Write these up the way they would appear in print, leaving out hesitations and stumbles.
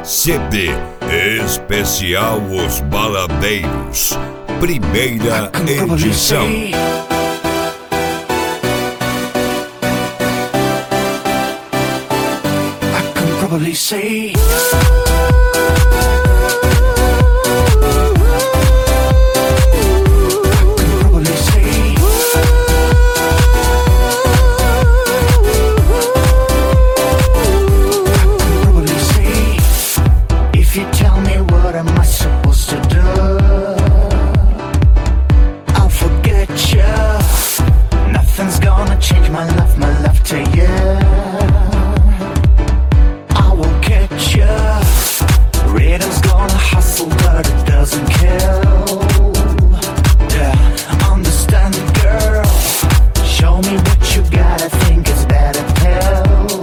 CD Especial Os Baladeiros, primeira edição. Probably say if you tell me what am I supposed to do, I'll forget you. Nothing's gonna change my love to you. Rhythm's gonna hustle, but it doesn't kill. Yeah, understand it, girl. Show me what you got, I think it's better pill.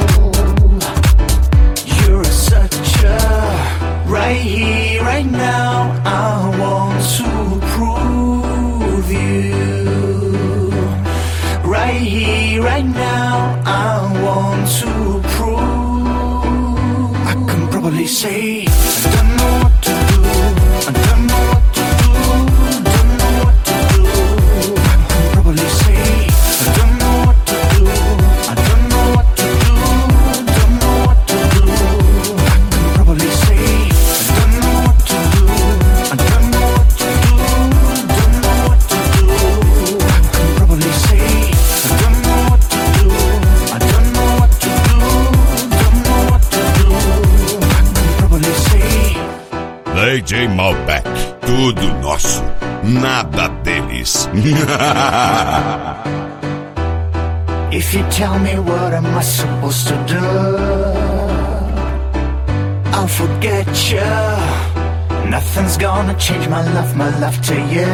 You're such a right here, right now. I want to prove you. Right here, right now. I want to prove. I can probably say I don't know what to do. I don't know what to do. Don't know what to do. I can probably say I don't know what to do. I don't know what to do. Don't know what to do. I can probably say I don't know what to do. I don't know what to do. Don't know what to do. I can probably say I don't know what to do. I don't know what to do. Don't know what to do. I can probably say DJ Malbec, tudo nosso, nada deles. If you tell me what am I supposed to do, I'll forget you. Nothing's gonna change my love to you.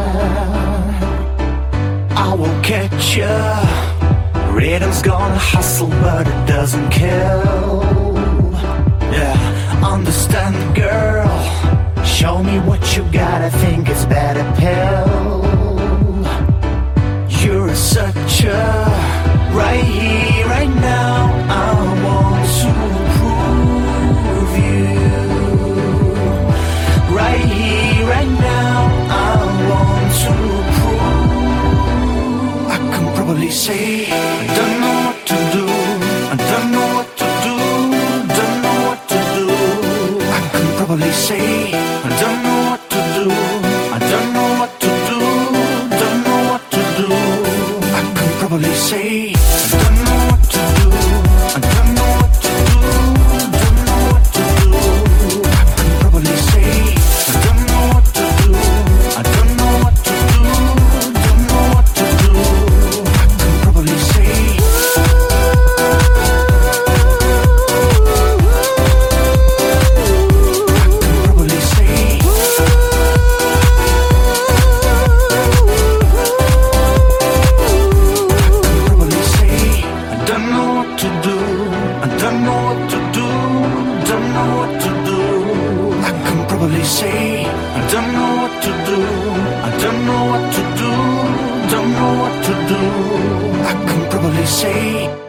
I will catch you. Rhythm's gonna hustle, but it doesn't kill. Yeah, understand, girl. Show me what you got, I think it's better pill. You're such a right here, right now. I want to prove you. Right here, right now. I want to prove. I can probably say I don't know what to do. I don't know what to do. Don't know what to do. I can probably say I don't know what to do. I don't know what to do. Don't know what to do. I can probably say I don't know what to do. I don't know what to do. Don't know what to do. I can probably say I don't know what to do. I don't know what to do. Don't know what to do. I can probably say say I don't know what to do. I don't know what to do. Don't know what to do. I can probably say